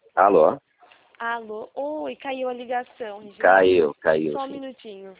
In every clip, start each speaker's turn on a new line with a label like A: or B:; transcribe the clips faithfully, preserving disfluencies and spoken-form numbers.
A: Alô?
B: Alô? Oi, caiu a ligação, Reginaldo.
A: Caiu, caiu,
B: Só um
A: sim.
B: minutinho.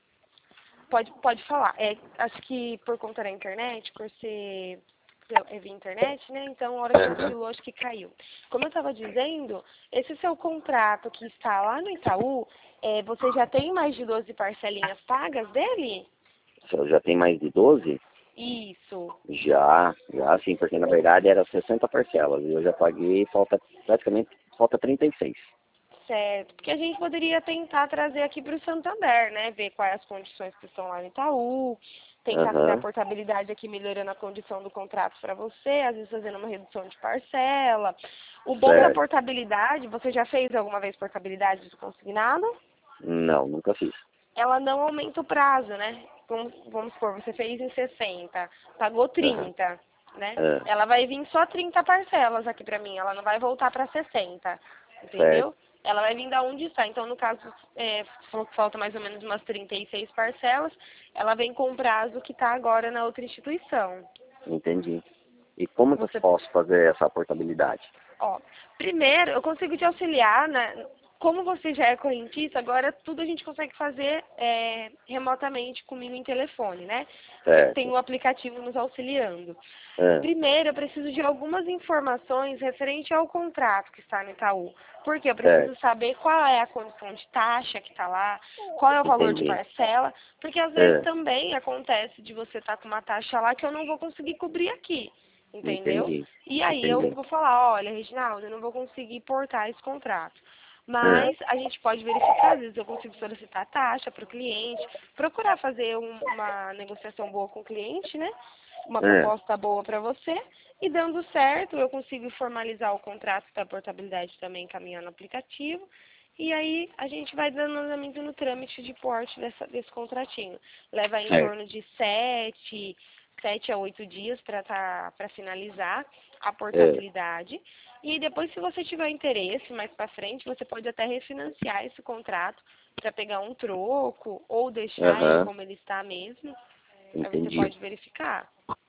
B: Pode, pode falar. É, acho que por conta da internet, por ser é via internet, né? Então, a hora que
A: Aham.
B: oscilou, acho que caiu. Como eu estava dizendo, esse seu contrato que está lá no Itaú, é, você já tem mais de doze parcelinhas pagas dele?
A: Você já tem mais de doze?
B: Isso.
A: Já, já sim, porque na verdade era sessenta parcelas e eu já paguei, falta praticamente, falta trinta e seis.
B: Certo. Porque a gente poderia tentar trazer aqui para o Santander, né? Ver quais as condições que estão lá no Itaú, tentar fazer a
A: Aham,
B: portabilidade aqui melhorando a condição do contrato para você, às vezes fazendo uma redução de parcela. O bom da
A: certo.
B: portabilidade, você já fez alguma vez portabilidade do consignado?
A: Não, nunca fiz.
B: Ela não aumenta o prazo, né? Vamos, vamos supor, você fez em sessenta, pagou
A: Aham.
B: trinta, né?
A: É,
B: Ela vai vir só trinta parcelas aqui para mim, ela não vai voltar para sessenta,
A: certo.
B: entendeu? Ela vai vir da onde está. Então, no caso, é, falou que falta mais ou menos umas trinta e seis parcelas, ela vem com o prazo que está agora na outra instituição.
A: Entendi. E como que eu
B: Você
A: posso fazer essa portabilidade?
B: Ó, primeiro, eu consigo te auxiliar, né? Como você já é correntista, agora tudo a gente consegue fazer é, remotamente comigo em telefone, né? Tem
A: Certo.
B: o aplicativo nos auxiliando.
A: É,
B: Primeiro, eu preciso de algumas informações referente ao contrato que está no Itaú. Porque eu preciso
A: certo.
B: saber qual é a condição de taxa que está lá, qual é o valor de
A: Entendi.
B: parcela, porque às vezes
A: É,
B: também acontece de você estar com uma taxa lá que eu não vou conseguir cobrir aqui, entendeu?
A: entendi.
B: E aí eu
A: Entendi.
B: vou falar, olha, Reginaldo, eu não vou conseguir portar esse contrato.
A: É,
B: Mas a gente pode verificar, às vezes eu consigo solicitar a taxa para o cliente, procurar fazer um- uma negociação boa com o cliente, né? Uma
A: é,
B: proposta boa para você. E dando certo, eu consigo formalizar o contrato da portabilidade também, encaminhar no aplicativo. E aí a gente vai dando andamento no trâmite de porte dessa, desse contratinho. Leva em
A: certo.
B: torno de sete, sete a oito dias para tá, para finalizar a
A: É,
B: portabilidade. E depois, se você tiver interesse mais para frente, você pode até refinanciar esse contrato para pegar um troco ou deixar ele
A: aham,
B: como ele está mesmo. Aí você
A: entendi.
B: pode verificar.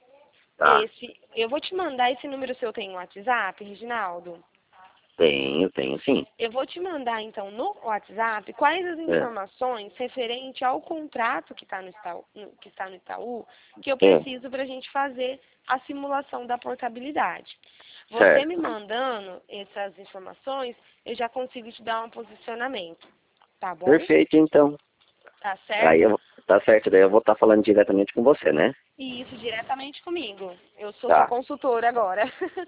A: Tá.
B: Esse, eu vou te mandar esse número seu tem no WhatsApp, Reginaldo.
A: Tenho, tenho sim.
B: Eu vou te mandar então no WhatsApp quais as
A: É,
B: informações referente ao contrato que está no Itaú, no- que está no Itaú, que eu
A: é,
B: preciso para a gente fazer a simulação da portabilidade. Você me
A: certo.
B: mandando essas informações, eu já consigo te dar um posicionamento, tá bom?
A: Perfeito, então.
B: Tá
A: Aí
B: certo?
A: eu, tá certo, daí eu vou estar falando diretamente com você, né?
B: E isso diretamente comigo. Eu sou sua
A: Tá.
B: consultora agora.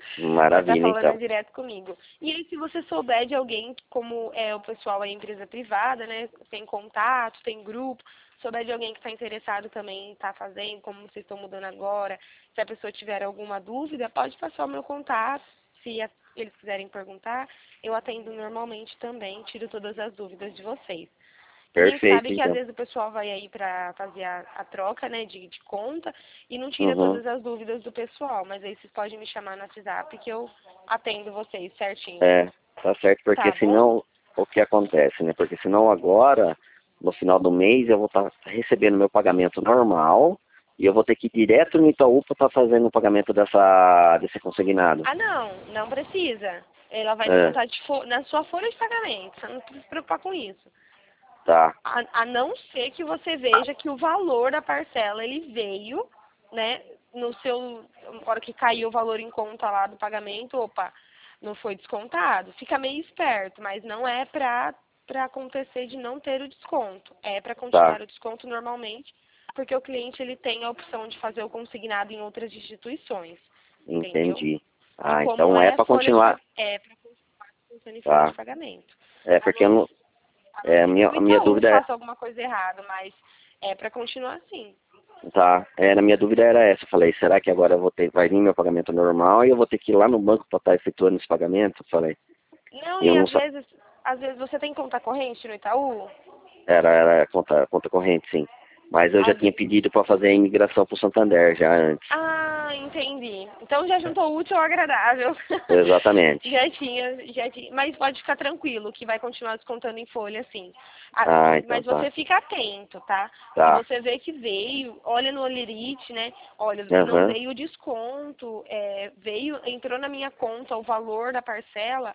B: Vai estar
A: Maravilha,
B: falando
A: então.
B: direto comigo. E aí, se você souber de alguém, como é o pessoal aí, empresa privada, né? Tem contato, tem grupo. Souber de alguém que está interessado também em estar fazendo, como vocês estão mudando agora. Se a pessoa tiver alguma dúvida, pode passar o meu contato. Se a- eles quiserem perguntar, eu atendo normalmente também, tiro todas as dúvidas de vocês. Que a gente
A: Perfeito,
B: sabe que às
A: então.
B: vezes o pessoal vai aí para fazer a, a troca, né, de, de conta e não tira
A: Uhum.
B: todas as dúvidas do pessoal, mas aí vocês podem me chamar no WhatsApp que eu atendo vocês certinho.
A: É, tá certo, porque
B: Tá bom?
A: senão, o que acontece, né? Porque senão agora, no final do mês, eu vou estar recebendo meu pagamento normal e eu vou ter que ir direto no Itaú para estar fazendo o pagamento dessa, desse consignado.
B: Ah, não, não precisa. Ela vai
A: É,
B: descontar de fo- na sua folha de pagamento, você não precisa se preocupar com isso.
A: tá,
B: A, a não ser que você veja que o valor da parcela, ele veio, né, no seu, na hora que caiu o valor em conta lá do pagamento, opa, não foi descontado. Fica meio esperto, mas não é pra, pra acontecer de não ter o desconto. É pra
A: tá,
B: continuar o desconto normalmente, porque o cliente, ele tem a opção de fazer o consignado em outras instituições, entendeu?
A: entendi.
B: E
A: Ah,
B: como
A: então é
B: é
A: para
B: folha de,
A: continuar,
B: pa- é pra continuar funciona em folha de
A: tá.
B: pagamento.
A: É,
B: A
A: porque eu
B: não
A: não,
B: a não
A: é, a
B: ser que
A: minha,
B: o
A: a minha
B: Itaú
A: dúvida é,
B: faça alguma coisa errada, mas é para continuar assim.
A: tá, é, na minha dúvida era essa, eu falei, será que agora eu vou ter, vai vir meu pagamento normal e eu vou ter que ir lá no banco para estar efetuando esse pagamento? Eu falei,
B: Não,
A: e
B: e
A: eu não
B: às
A: sabia.
B: vezes, às vezes você tem conta corrente no Itaú?
A: Era, era conta, conta corrente, sim. Mas eu já
B: Às
A: tinha
B: vezes.
A: pedido para fazer a imigração para o Santander já antes.
B: Ah, entendi. Então já juntou o útil ao agradável.
A: Exatamente.
B: já tinha, já tinha. Mas pode ficar tranquilo, que vai continuar descontando em folha, sim. Ah,
A: Ah,
B: se-
A: então
B: mas você
A: tá.
B: fica atento, tá? Se
A: Tá.
B: você vê que veio, olha no Olerite, né? Olha, não
A: Aham.
B: veio o desconto, é, veio, entrou na minha conta o valor da parcela,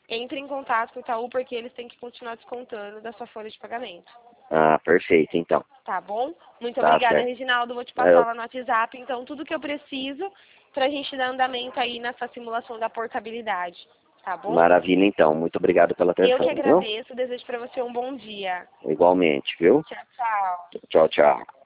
B: entre em contato com o Itaú, porque eles têm que continuar descontando da sua folha de pagamento.
A: Ah, perfeito, então.
B: Tá bom? Muito
A: Tá
B: obrigada,
A: certo.
B: Reginaldo. Vou te
A: É,
B: passar
A: eu-
B: lá no WhatsApp, então, tudo que eu preciso pra gente dar andamento aí nessa simulação da portabilidade. Tá bom?
A: Maravilha, então. Muito obrigado pela
B: Eu que
A: atenção, viu?
B: agradeço. Desejo pra você um bom dia.
A: Igualmente, viu?
B: Tchau, tchau.
A: Tchau, tchau.